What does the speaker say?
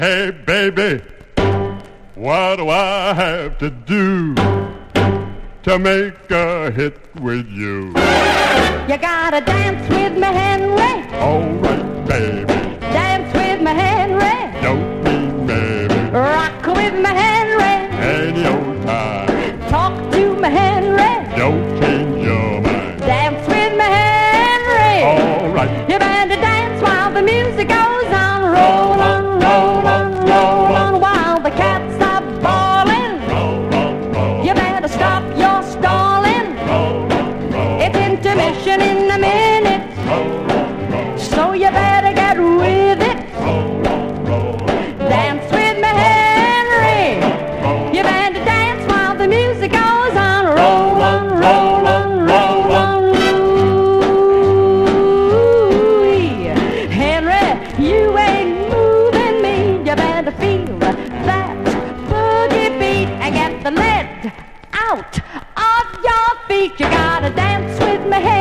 Hey, baby, what do I have to do to make a hit with you? You gotta dance with me, Henry. All right, baby. Dance with me, Henry. Don't mean baby. Rock with me, Henry. Any old time. Talk to me, Henry. Don't change your mind. Dance with me, Henry. All right. You better dance while the music goes on. Roll on, roll on, roll on while the cats are bawling. Roll on, roll. You better stop your stalling. Roll on, roll. It's intermission in a minute. Roll on, roll. So you better get with it. Roll on, roll. Dance with me, Henry. You better dance while the music goes on. Roll on, roll on, roll on. Ooh-wee. Henry, you ain't moving me. You better feel that boogie beat and get the lead out of your feet. You gotta dance with me, Henry.